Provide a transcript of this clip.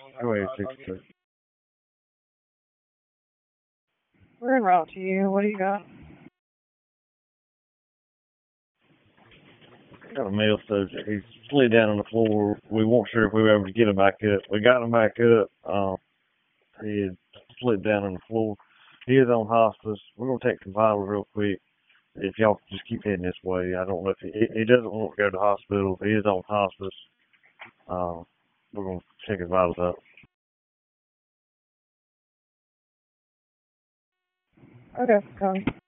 Go ahead, 62. We're en route to you. What do you got? Got a male subject. He slid down on the floor. We weren't sure if we were able to get him back up. We got him back up. He had slid down on the floor. He is on hospice. We're going to take some vitals real quick. If y'all just keep heading this way, I don't know if he doesn't want to go to the hospital. He is on hospice. We're going to check his vitals out. Okay, coming.